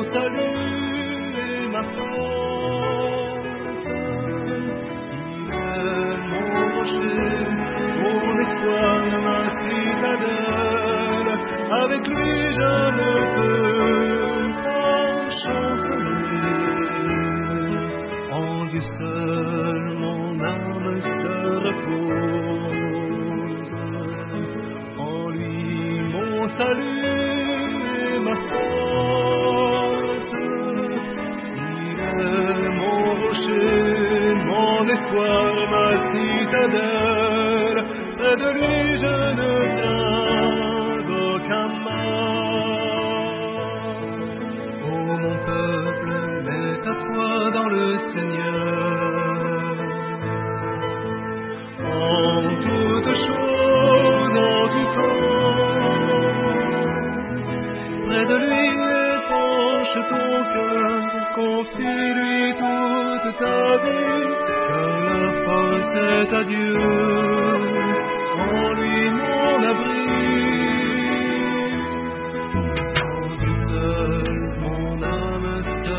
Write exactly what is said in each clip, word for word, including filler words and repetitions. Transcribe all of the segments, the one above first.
salut et ma force. Il est mon rocher, mon espoir, ma citadelle. Avec lui je ne peux pas chanceler. En Dieu seul mon âme se repose. En lui mon salut et ma force. Il est mon rocher, mon espoir, ma citadelle. Près de lui je ne crains aucun mal. Ô mon peuple, mets ta foi dans le Seigneur. En toutes choses, en tout temps. Près de lui épanche ton cœur, confie-lui toute ta vie, car la force est à Dieu, en lui mon abri. En Dieu seul mon âme se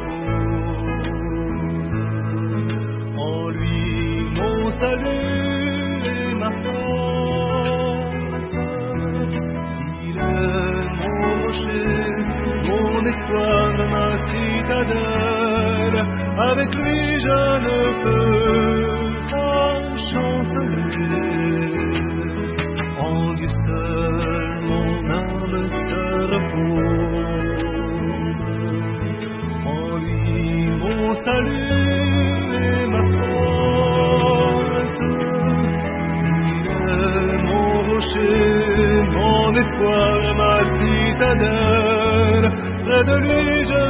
repose, en lui mon salut et ma force. Il est mon rocher, mon espoir, ma citadelle. Avec lui je ne peux pas chanceler. En Dieu seul mon âme se repose, en lui mon salut et ma force. Il est mon rocher, mon espoir, ma citadelle. Près de lui je